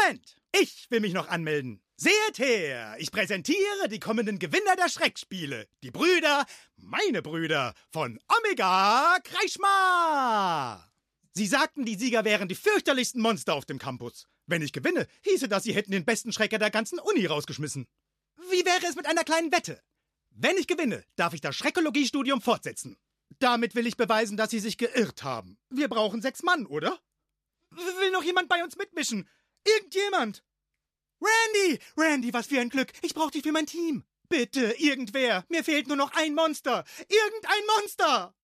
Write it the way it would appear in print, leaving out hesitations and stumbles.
Moment! Ich will mich noch anmelden. Seht her, ich präsentiere die kommenden Gewinner der Schreckspiele. Die Brüder, meine Brüder, von Omega Kreischma. Sie sagten, die Sieger wären die fürchterlichsten Monster auf dem Campus. Wenn ich gewinne, hieße das, sie hätten den besten Schrecker der ganzen Uni rausgeschmissen. Wie wäre es mit einer kleinen Wette? Wenn ich gewinne, darf ich das Schreckologie-Studium fortsetzen. Damit will ich beweisen, dass sie sich geirrt haben. Wir brauchen 6 Mann, oder? Will noch jemand bei uns mitmischen? Irgendjemand? Randy, was für ein Glück. Ich brauche dich für mein Team. Bitte, irgendwer. Mir fehlt nur noch ein Monster. Irgendein Monster!